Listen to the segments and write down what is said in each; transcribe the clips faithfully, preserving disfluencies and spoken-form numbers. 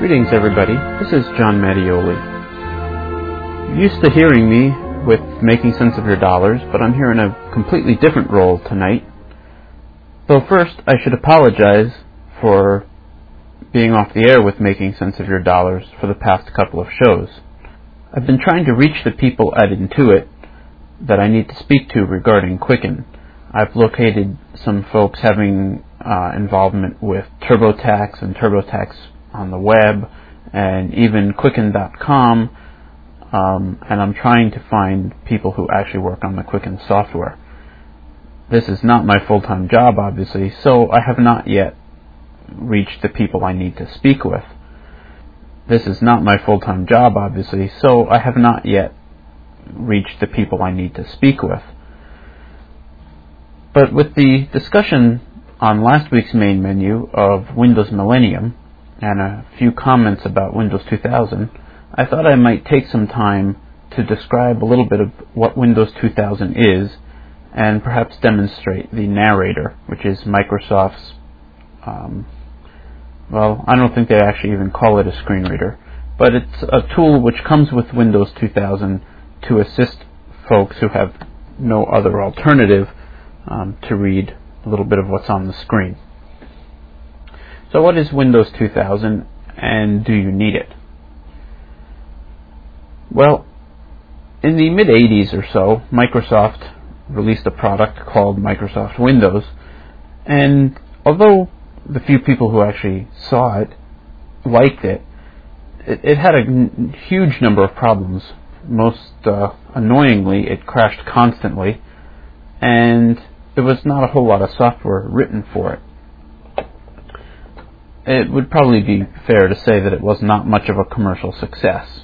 Greetings, everybody. This is John Mattioli. You're used to hearing me with Making Sense of Your Dollars, but I'm here in a completely different role tonight. So first, I should apologize for being off the air with Making Sense of Your Dollars for the past couple of shows. I've been trying to reach the people at Intuit that I need to speak to regarding Quicken. I've located some folks having uh, involvement with TurboTax and TurboTax on the web, and even Quicken dot com, um, and I'm trying to find people who actually work on the Quicken software. This is not my full-time job, obviously, so I have not yet reached the people I need to speak with. This is not my full-time job, obviously, so I have not yet reached the people I need to speak with. But with the discussion on last week's main menu of Windows Millennium, and a few comments about Windows two thousand, I thought I might take some time to describe a little bit of what Windows two thousand is, and perhaps demonstrate the narrator, which is Microsoft's, um, well, I don't think they actually even call it a screen reader, but it's a tool which comes with Windows two thousand to assist folks who have no other alternative um, to read a little bit of what's on the screen. So what is Windows two thousand, and do you need it? Well, in the mid eighties or so, Microsoft released a product called Microsoft Windows, and although the few people who actually saw it liked it, it, it had a n- huge number of problems. Most uh, annoyingly, it crashed constantly, and there was not a whole lot of software written for it. It would probably be fair to say that it was not much of a commercial success.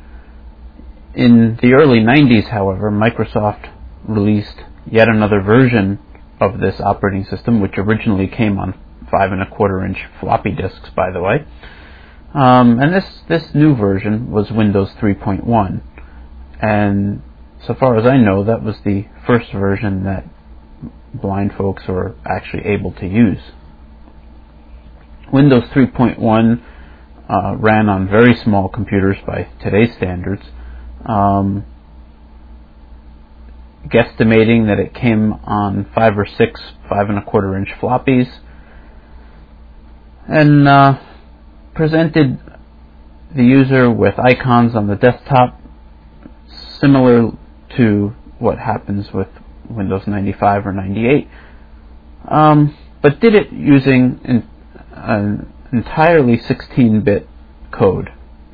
In the early nineties, however, Microsoft released yet another version of this operating system, which originally came on five and a quarter inch floppy disks, by the way. Um, and this, this new version was Windows three point one. And so far as I know, that was the first version that blind folks were actually able to use. Windows three point one uh, ran on very small computers by today's standards, um, guesstimating that it came on five or six five and a quarter inch floppies, and uh, presented the user with icons on the desktop similar to what happens with Windows ninety-five or ninety-eight, um, but did it using in, an entirely sixteen bit code.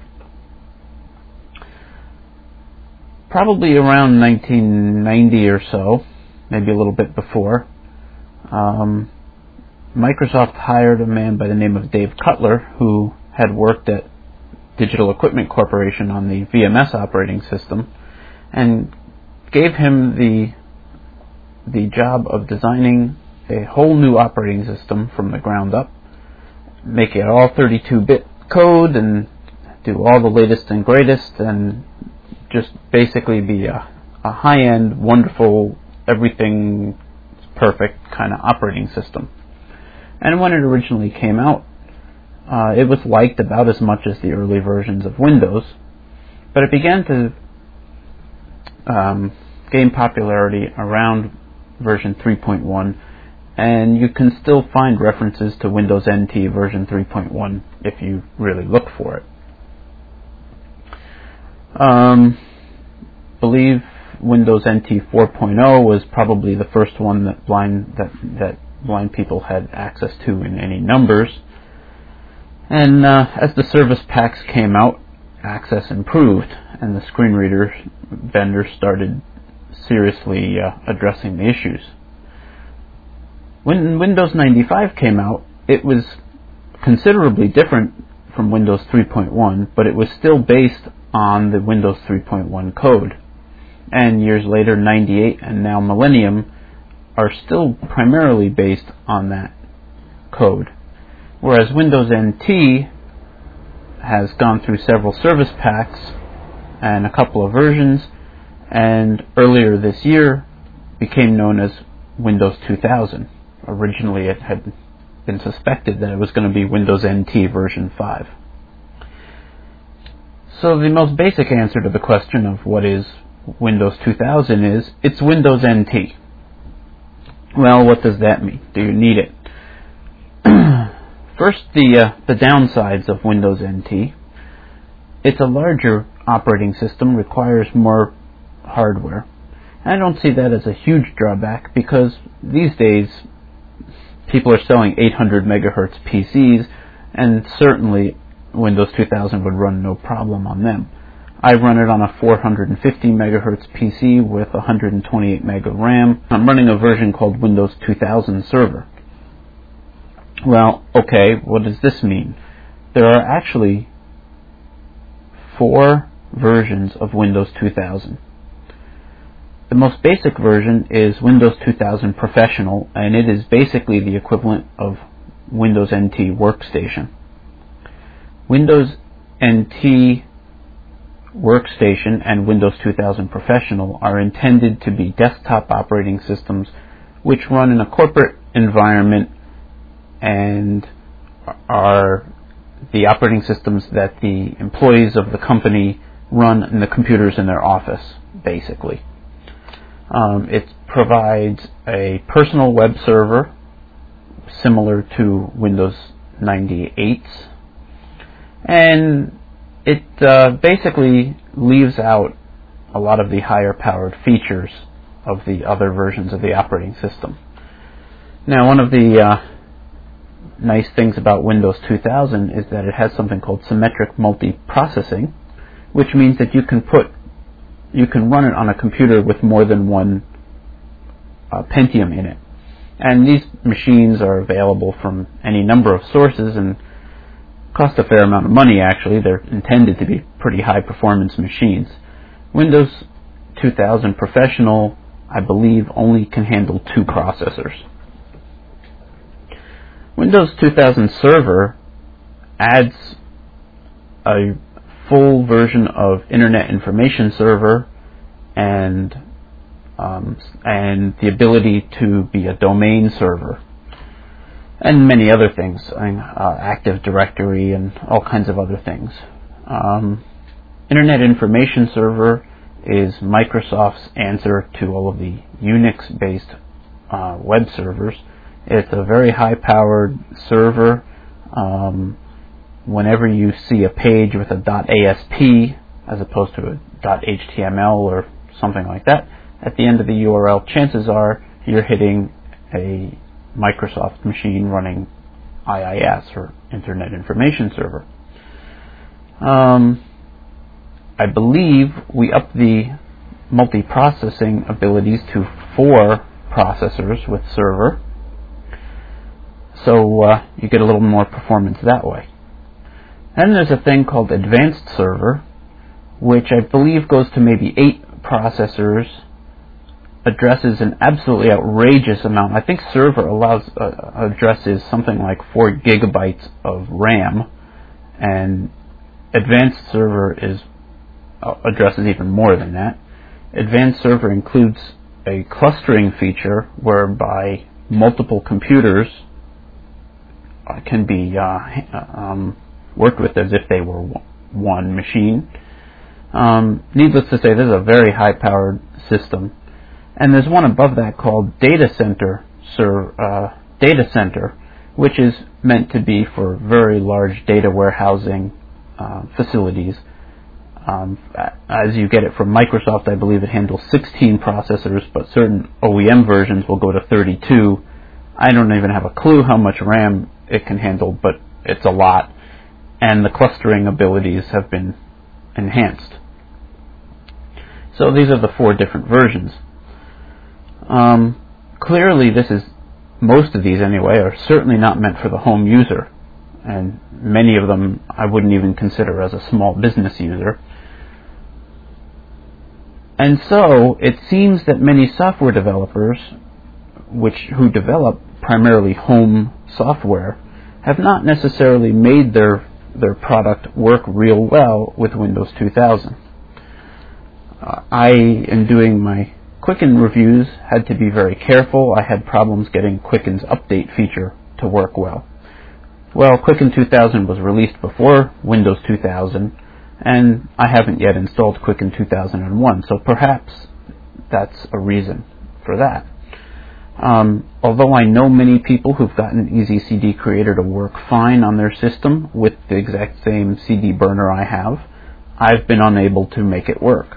Probably around nineteen ninety or so, maybe a little bit before, um, Microsoft hired a man by the name of Dave Cutler, who had worked at Digital Equipment Corporation on the V M S operating system, and gave him the the job of designing a whole new operating system from the ground up, make it all thirty-two bit code and do all the latest and greatest, and just basically be a, a high-end, wonderful, everything perfect kind of operating system. And when it originally came out, uh, it was liked about as much as the early versions of Windows, but it began to um, gain popularity around version three point one, and you can still find references to Windows N T version three point one if you really look for it. Um, believe Windows N T four point oh was probably the first one that blind that that blind people had access to in any numbers. And uh, as the service packs came out, access improved, and the screen reader vendors started seriously uh, addressing the issues. When Windows ninety-five came out, it was considerably different from Windows three point one, but it was still based on the Windows three point one code. And years later, ninety-eight and now Millennium are still primarily based on that code. Whereas Windows N T has gone through several service packs and a couple of versions, and earlier this year became known as Windows two thousand. Originally it had been suspected that it was going to be Windows N T version five. So the most basic answer to the question of what is Windows two thousand is, it's Windows N T. Well, what does that mean? Do you need it? First, the, uh, the downsides of Windows N T. It's a larger operating system, requires more hardware. I don't see that as a huge drawback because these days people are selling eight hundred megahertz P Cs, and certainly Windows two thousand would run no problem on them. I run it on a four hundred fifty megahertz P C with one hundred twenty-eight meg of RAM. I'm running a version called Windows two thousand Server. Well, okay, what does this mean? There are actually four versions of Windows two thousand. The most basic version is Windows two thousand Professional, and it is basically the equivalent of Windows N T Workstation. Windows N T Workstation and Windows two thousand Professional are intended to be desktop operating systems which run in a corporate environment and are the operating systems that the employees of the company run in the computers in their office, basically. Um, it provides a personal web server similar to Windows ninety-eight, and it uh, basically leaves out a lot of the higher powered features of the other versions of the operating system. Now, one of the uh, nice things about Windows two thousand is that it has something called symmetric multiprocessing, which means that you can put you can run it on a computer with more than one uh, Pentium in it. And these machines are available from any number of sources and cost a fair amount of money, actually. They're intended to be pretty high performance machines. Windows two thousand Professional, I believe, only can handle two processors. Windows two thousand Server adds a full version of Internet Information Server and um, and the ability to be a domain server and many other things, uh, Active Directory and all kinds of other things. Um, Internet Information Server is Microsoft's answer to all of the Unix-based uh, web servers. It's a very high-powered server. Um, whenever you see a page with a .asp as opposed to a .html or something like that, at the end of the U R L, chances are you're hitting a Microsoft machine running I I S, or Internet Information Server. Um, I believe we upped the multiprocessing abilities to four processors with Server, so uh, you get a little more performance that way. Then there's a thing called Advanced Server, which I believe goes to maybe eight processors, addresses an absolutely outrageous amount. I think Server allows uh, addresses something like four gigabytes of RAM, and Advanced Server is uh, addresses even more than that. Advanced Server includes a clustering feature whereby multiple computers uh, can be uh, um, worked with as if they were one machine. Um, needless to say, this is a very high-powered system. And there's one above that called Data Center, Ser, uh, Data Center, which is meant to be for very large data warehousing uh, facilities. Um, as you get it from Microsoft, I believe it handles sixteen processors, but certain O E M versions will go to thirty-two. I don't even have a clue how much RAM it can handle, but it's a lot. And the clustering abilities have been enhanced. So these are the four different versions. Um, clearly, this is, most of these anyway, are certainly not meant for the home user, and many of them I wouldn't even consider as a small business user. And so it seems that many software developers, which who develop primarily home software, have not necessarily made their their product work real well with Windows two thousand. Uh, I, in doing my Quicken reviews, had to be very careful. I had problems getting Quicken's update feature to work well. Well, Quicken two thousand was released before Windows two thousand, and I haven't yet installed Quicken two thousand one, so perhaps that's a reason for that. Um, although I know many people who've gotten Easy C D Creator to work fine on their system with the exact same C D burner I have, I've been unable to make it work.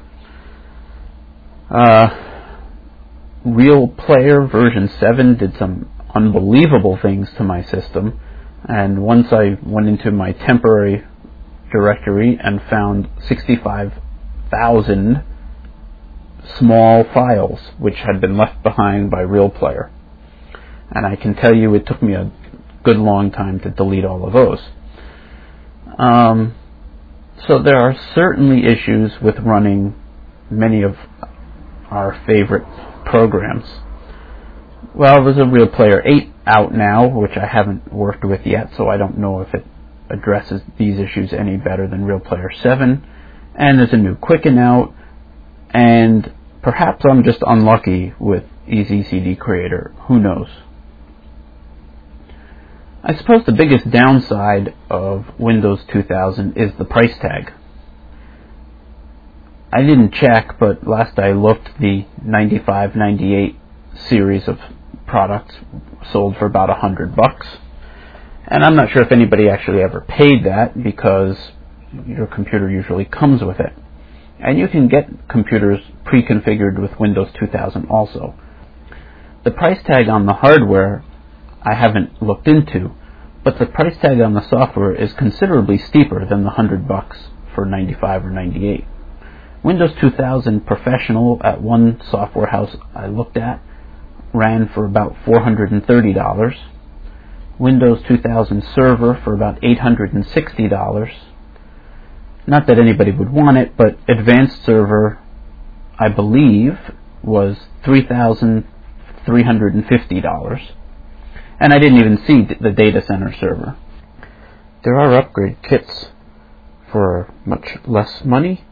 Uh, Real Player version seven did some unbelievable things to my system, and once I went into my temporary directory and found sixty-five thousand small files which had been left behind by Real Player. And I can tell you it took me a good long time to delete all of those. Um, so there are certainly issues with running many of our favorite programs. Well, there's a Real Player eight out now, which I haven't worked with yet, so I don't know if it addresses these issues any better than Real Player seven. And there's a new Quicken out, and perhaps I'm just unlucky with Easy C D Creator. Who knows? I suppose the biggest downside of Windows two thousand is the price tag. I didn't check, but last I looked, the ninety-five ninety-eight series of products sold for about a hundred bucks. And I'm not sure if anybody actually ever paid that, because your computer usually comes with it. And you can get computers pre-configured with Windows two thousand also. The price tag on the hardware I haven't looked into, but the price tag on the software is considerably steeper than the hundred bucks for ninety-five or ninety-eight. Windows two thousand Professional at one software house I looked at ran for about four hundred thirty dollars. Windows two thousand Server for about eight hundred sixty dollars. Not that anybody would want it, but Advanced Server, I believe, was three thousand three hundred fifty dollars. And I didn't even see the Data Center Server. There are upgrade kits for much less money,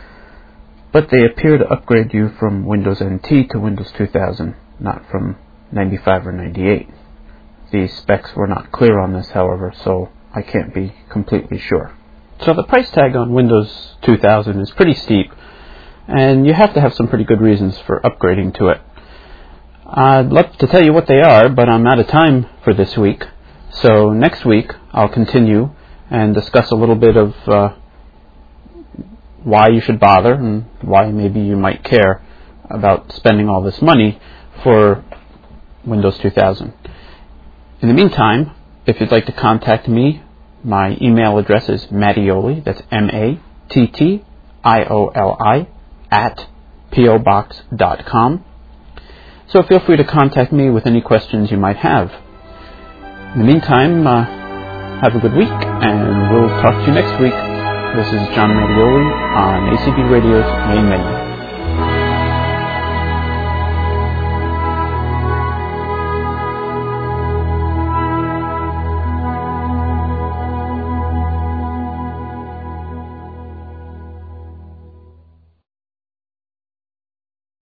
but they appear to upgrade you from Windows N T to Windows two thousand, not from ninety-five or ninety-eight. The specs were not clear on this, however, so I can't be completely sure. So the price tag on Windows two thousand is pretty steep, and you have to have some pretty good reasons for upgrading to it. I'd love to tell you what they are, but I'm out of time for this week. So next week I'll continue and discuss a little bit of uh, why you should bother and why maybe you might care about spending all this money for Windows two thousand. In the meantime, if you'd like to contact me, my email address is Mattioli, that's M A T T I O L I, at P O box dot com. So feel free to contact me with any questions you might have. In the meantime, uh, have a good week, and we'll talk to you next week. This is John Mattioli on A C B Radio's Main Menu.